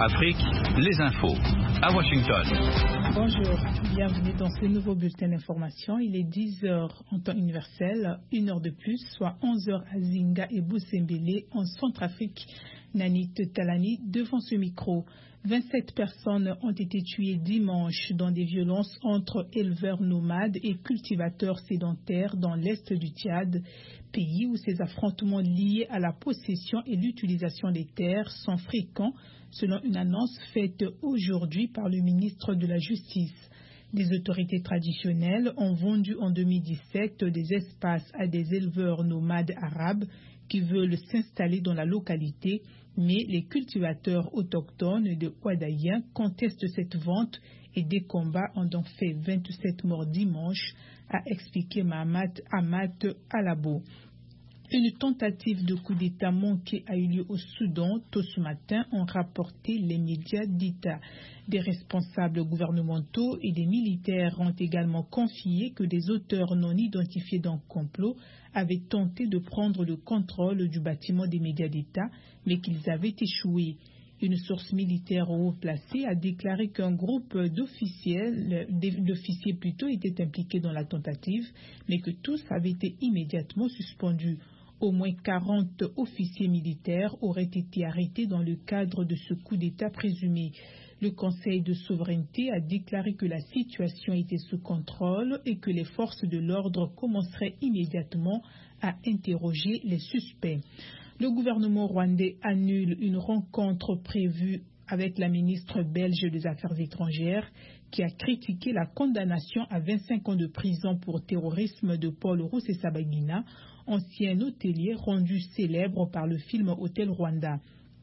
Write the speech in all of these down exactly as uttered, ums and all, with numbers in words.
Afrique, les infos. À Washington. Bonjour, bienvenue dans ce nouveau bulletin d'information. Il est dix heures en temps universel, une heure de plus, soit onze heures à Zinga et Boussembélé en Centrafrique. Nanit Talani devant ce micro. vingt-sept personnes ont été tuées dimanche dans des violences entre éleveurs nomades et cultivateurs sédentaires dans l'est du Tchad, pays où ces affrontements liés à la possession et l'utilisation des terres sont fréquents, selon une annonce faite aujourd'hui par le ministre de la Justice. Des autorités traditionnelles ont vendu en deux mille dix-sept des espaces à des éleveurs nomades arabes qui veulent s'installer dans la localité, mais les cultivateurs autochtones de Ouadaïen contestent cette vente et des combats ont donc fait vingt-sept morts dimanche, a expliqué Mahamat Amat Alabo. Une tentative de coup d'État manqué a eu lieu au Soudan tôt ce matin, ont rapporté les médias d'État. Des responsables gouvernementaux et des militaires ont également confié que des auteurs non identifiés d'un complot avaient tenté de prendre le contrôle du bâtiment des médias d'État, mais qu'ils avaient échoué. Une source militaire haut placée a déclaré qu'un groupe d'officiels, d'officiers plutôt, était impliqué dans la tentative, mais que tous avaient été immédiatement suspendus. Au moins quarante officiers militaires auraient été arrêtés dans le cadre de ce coup d'État présumé. Le Conseil de souveraineté a déclaré que la situation était sous contrôle et que les forces de l'ordre commenceraient immédiatement à interroger les suspects. Le gouvernement rwandais annule une rencontre prévue avec la ministre belge des Affaires étrangères qui a critiqué la condamnation à vingt-cinq ans de prison pour terrorisme de Paul Rusesabagina, ancien hôtelier rendu célèbre par le film Hôtel Rwanda.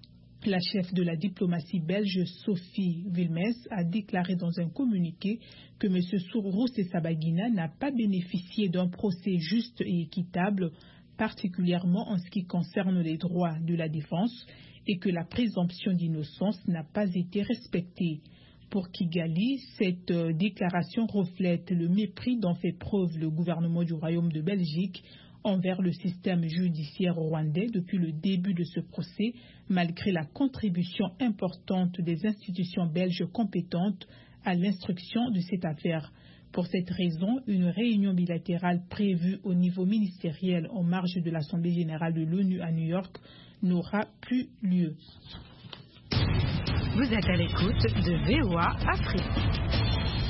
La chef de la diplomatie belge, Sophie Wilmès, a déclaré dans un communiqué que M. Rusesabagina n'a pas bénéficié d'un procès juste et équitable, particulièrement en ce qui concerne les droits de la défense, et que la présomption d'innocence n'a pas été respectée. Pour Kigali, cette euh, déclaration reflète le mépris dont fait preuve le gouvernement du Royaume de Belgique envers le système judiciaire rwandais depuis le début de ce procès, malgré la contribution importante des institutions belges compétentes à l'instruction de cette affaire. Pour cette raison, une réunion bilatérale prévue au niveau ministériel en marge de l'Assemblée générale de l'ONU à New York n'aura plus lieu. Vous êtes à l'écoute de V O A Afrique.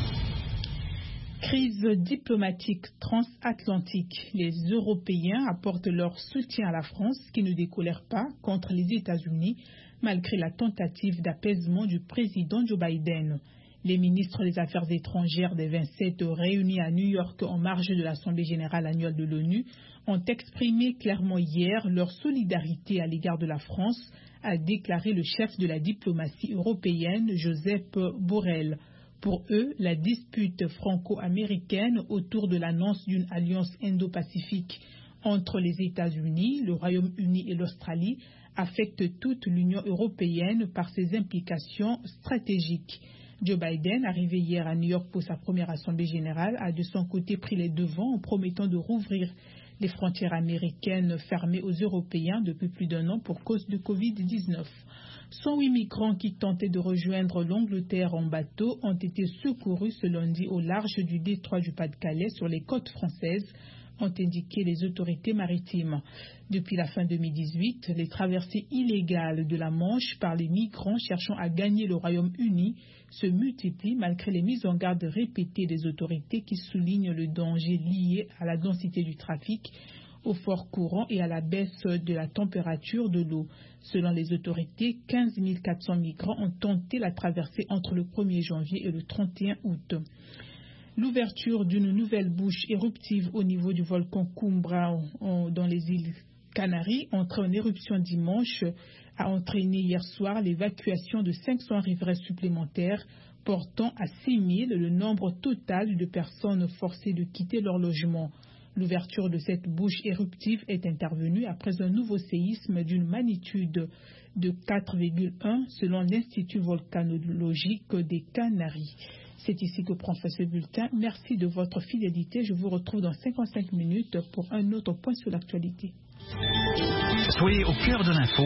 Crise diplomatique transatlantique. Les Européens apportent leur soutien à la France qui ne décolère pas contre les États-Unis malgré la tentative d'apaisement du président Joe Biden. Les ministres des Affaires étrangères des vingt-sept réunis à New York en marge de l'Assemblée générale annuelle de l'ONU ont exprimé clairement hier leur solidarité à l'égard de la France, a déclaré le chef de la diplomatie européenne, Joseph Borrell. Pour eux, la dispute franco-américaine autour de l'annonce d'une alliance indo-pacifique entre les États-Unis, le Royaume-Uni et l'Australie affecte toute l'Union européenne par ses implications stratégiques. Joe Biden, arrivé hier à New York pour sa première assemblée générale, a de son côté pris les devants en promettant de rouvrir les frontières américaines fermées aux Européens depuis plus d'un an pour cause de covid dix-neuf. cent huit migrants qui tentaient de rejoindre l'Angleterre en bateau ont été secourus ce lundi au large du détroit du Pas-de-Calais sur les côtes françaises, ont indiqué les autorités maritimes. Depuis la fin deux mille dix-huit, les traversées illégales de la Manche par les migrants cherchant à gagner le Royaume-Uni se multiplient malgré les mises en garde répétées des autorités qui soulignent le danger lié à la densité du trafic, au fort courant et à la baisse de la température de l'eau. Selon les autorités, quinze mille quatre cents migrants ont tenté la traversée entre le premier janvier et le trente et un août. L'ouverture d'une nouvelle bouche éruptive au niveau du volcan Cumbre dans les îles Canaries, entrée en éruption dimanche, a entraîné hier soir l'évacuation de cinq cents riverains supplémentaires, portant à six mille le nombre total de personnes forcées de quitter leur logement. L'ouverture de cette bouche éruptive est intervenue après un nouveau séisme d'une magnitude de quatre virgule un selon l'Institut volcanologique des Canaries. C'est ici que prend fin ce bulletin. Merci de votre fidélité. Je vous retrouve dans cinquante-cinq minutes pour un autre point sur l'actualité. Soyez au cœur de l'info